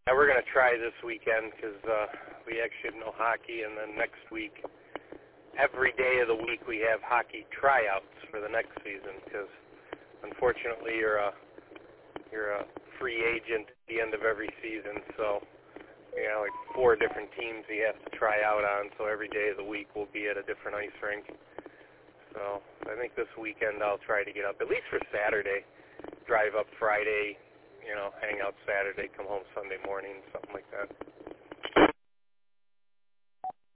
Yeah, we're going to try this weekend because we actually have no hockey, and then next week, every day of the week, we have hockey tryouts for the next season because, unfortunately, you're a free agent at the end of every season, so like 4 different teams you have to try out on, so every day of the week we'll be at a different ice rink. So I think this weekend I'll try to get up, at least for Saturday, drive up Friday, hang out Saturday, come home Sunday morning, something like that.